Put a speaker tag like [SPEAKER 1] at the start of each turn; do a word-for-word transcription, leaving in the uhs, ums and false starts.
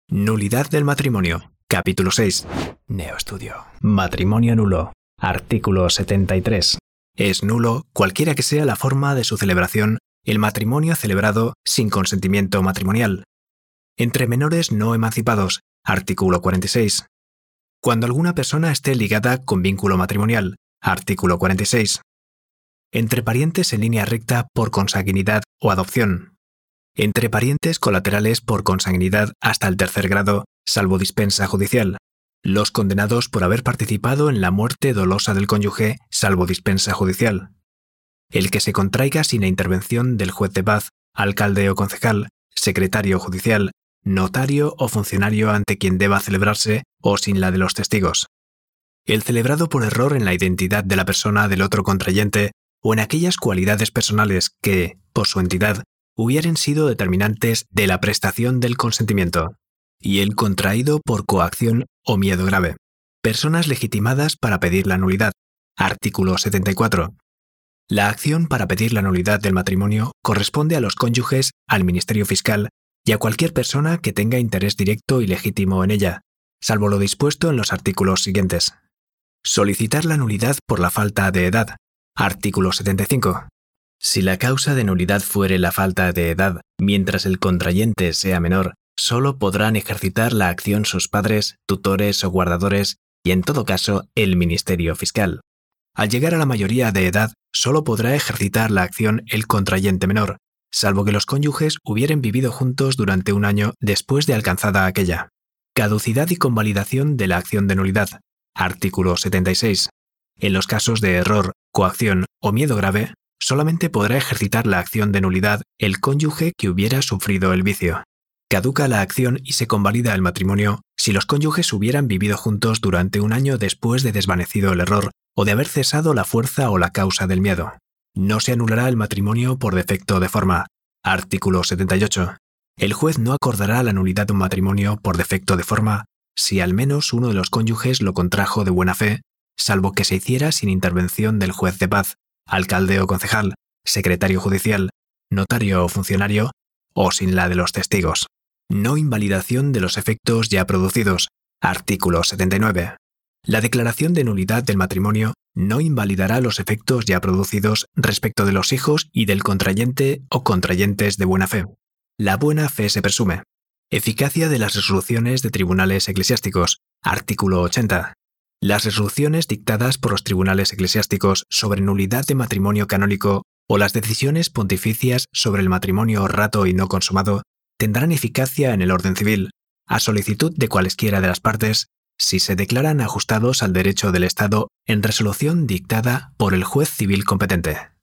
[SPEAKER 1] Nulidad del matrimonio. Capítulo seis. Neoestudio. Matrimonio nulo. Artículo setenta y tres. Es nulo, cualquiera que sea la forma de su celebración, el matrimonio celebrado sin consentimiento matrimonial. Entre menores no emancipados. Artículo cuarenta y seis. Cuando alguna persona esté ligada con vínculo matrimonial. Artículo cuarenta y seis. Entre parientes en línea recta por consanguinidad o adopción. Entre parientes colaterales por consanguinidad hasta el tercer grado, salvo dispensa judicial. Los condenados por haber participado en la muerte dolosa del cónyuge, salvo dispensa judicial. El que se contraiga sin la intervención del juez de paz, alcalde o concejal, secretario judicial, notario o funcionario ante quien deba celebrarse o sin la de los testigos. El celebrado por error en la identidad de la persona del otro contrayente o en aquellas cualidades personales que, por su entidad, hubieran sido determinantes de la prestación del consentimiento, y el contraído por coacción o miedo grave. Personas legitimadas para pedir la nulidad. Artículo setenta y cuatro. La acción para pedir la nulidad del matrimonio corresponde a los cónyuges, al Ministerio Fiscal y a cualquier persona que tenga interés directo y legítimo en ella, salvo lo dispuesto en los artículos siguientes. Solicitar la nulidad por la falta de edad. Artículo setenta y cinco. Si la causa de nulidad fuere la falta de edad, mientras el contrayente sea menor, solo podrán ejercitar la acción sus padres, tutores o guardadores y, en todo caso, el Ministerio Fiscal. Al llegar a la mayoría de edad, solo podrá ejercitar la acción el contrayente menor, salvo que los cónyuges hubieren vivido juntos durante un año después de alcanzada aquella. Caducidad y convalidación de la acción de nulidad. Artículo setenta y seis. En los casos de error, coacción o miedo grave, solamente podrá ejercitar la acción de nulidad el cónyuge que hubiera sufrido el vicio. Caduca la acción y se convalida el matrimonio si los cónyuges hubieran vivido juntos durante un año después de desvanecido el error o de haber cesado la fuerza o la causa del miedo. No se anulará el matrimonio por defecto de forma. Artículo setenta y ocho. El juez no acordará la nulidad de un matrimonio por defecto de forma si al menos uno de los cónyuges lo contrajo de buena fe, salvo que se hiciera sin intervención del juez de paz, alcalde o concejal, secretario judicial, notario o funcionario, o sin la de los testigos. No invalidación de los efectos ya producidos. Artículo setenta y nueve. La declaración de nulidad del matrimonio no invalidará los efectos ya producidos respecto de los hijos y del contrayente o contrayentes de buena fe. La buena fe se presume. Eficacia de las resoluciones de tribunales eclesiásticos. Artículo ochenta. Las resoluciones dictadas por los tribunales eclesiásticos sobre nulidad de matrimonio canónico o las decisiones pontificias sobre el matrimonio orrato y no consumado tendrán eficacia en el orden civil, a solicitud de cualesquiera de las partes, si se declaran ajustados al derecho del Estado en resolución dictada por el juez civil competente.